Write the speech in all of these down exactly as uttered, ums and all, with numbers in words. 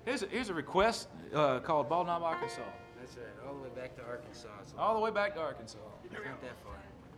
Here's a, here's a request uh, called Bald Knob, Arkansas. That's right, all the way back to Arkansas. So All the way back to Arkansas. it's not that far.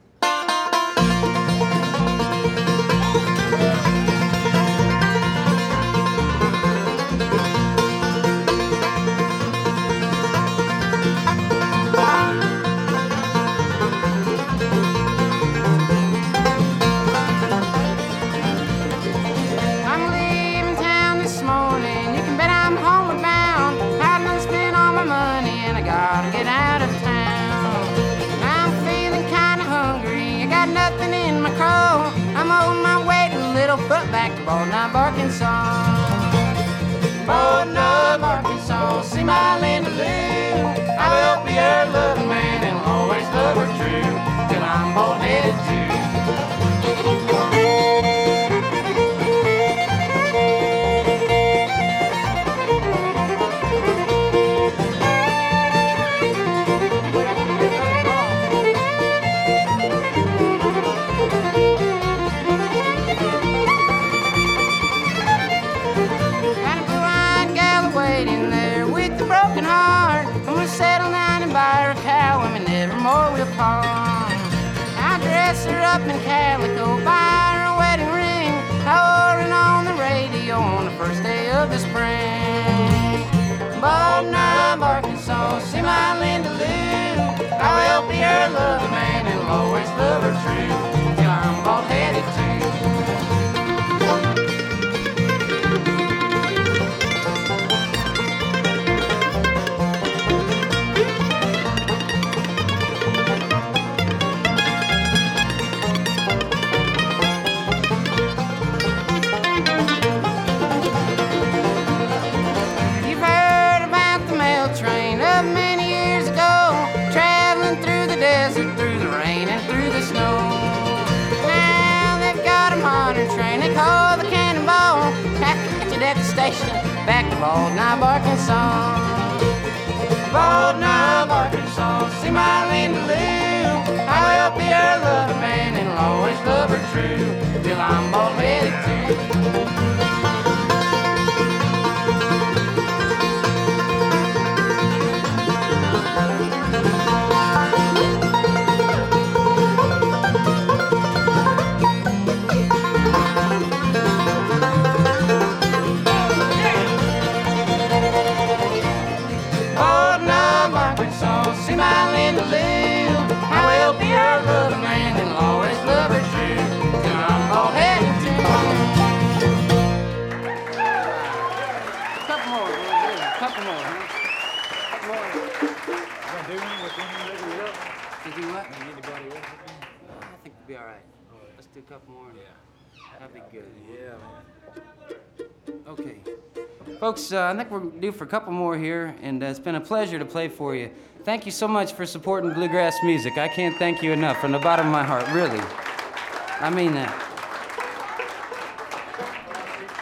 I'm leaving town this morning. You can bet I'm homeward bound. I done spent all my money and I gotta get out of town. I'm feeling kinda hungry. I got nothing in my crow. I'm on my way to Littlefoot back to Bald Knob, Arkansas. Bald Knob, Arkansas, see my Linda Lou. I will be her loving man and always love her true till I'm bald-headed too. Got a blue-eyed gal waiting there with a broken heart. I'm gonna settle down and buy her a cow and we never more will part. I dress her up in calico, buy her a wedding ring. I wore it on the radio on the first day of the spring. Bald Knob, Arkansas, see my Linda Lou. I will be her loving man and will always love her true till I'm bald-headed too. You've heard about the mail train of many years ago, traveling through the desert, through the rain and through the snow. Now they've got a modern train they call the Cannonball. Have to catch it at the station, back to Bald Knob, Arkansas. Bald Knob, Arkansas, see my Linda Lou. I will be her loving man and will always love her true till I'm bald-headed too. Bald Knob, Arkansas, see my Linda Lou. I will be her loving man and will always love her true till I'm bald-headed too. Couple more, boys. Couple more, huh? Couple more. Gonna do any with any of else? To do what? Anybody else? I think we'll be all right. Let's do a couple more. Yeah. That'd be good. Yeah, man. Okay. Folks, uh, I think we're due for a couple more here, and uh, it's been a pleasure to play for you. Thank you so much for supporting bluegrass music. I can't thank you enough from the bottom of my heart, really. I mean that.